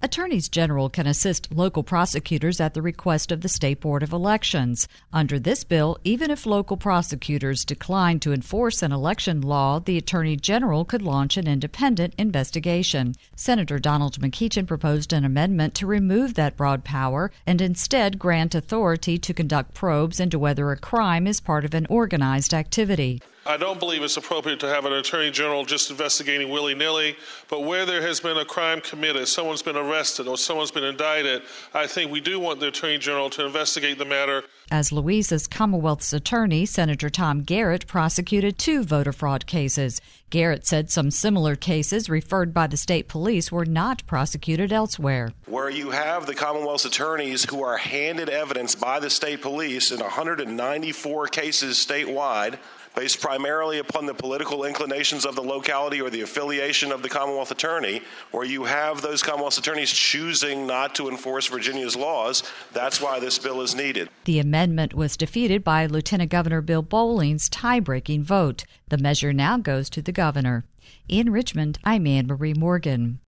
Attorneys general can assist local prosecutors at the request of the State Board of Elections. Under this bill, even if local prosecutors decline to enforce an election law, the Attorney General could launch an independent investigation. Senator Donald McEachin proposed an amendment to remove that broad power and instead grant authority to conduct probes into whether a crime is part of an organized activity. I don't believe it's appropriate to have an attorney general just investigating willy-nilly, but where there has been a crime committed, someone's been arrested or someone's been indicted, I think we do want the attorney general to investigate the matter. As Louisa's Commonwealth's attorney, Senator Tom Garrett prosecuted 2 voter fraud cases. Garrett said some similar cases referred by the state police were not prosecuted elsewhere. Where you have the Commonwealth's attorneys who are handed evidence by the state police in 194 cases statewide, based primarily upon the political inclinations of the locality or the affiliation of the Commonwealth attorney, where you have those Commonwealth attorneys choosing not to enforce Virginia's laws, that's why this bill is needed. The amendment was defeated by Lieutenant Governor Bill Bolling's tie-breaking vote. The measure now goes to the governor. In Richmond, I'm Anne Marie Morgan.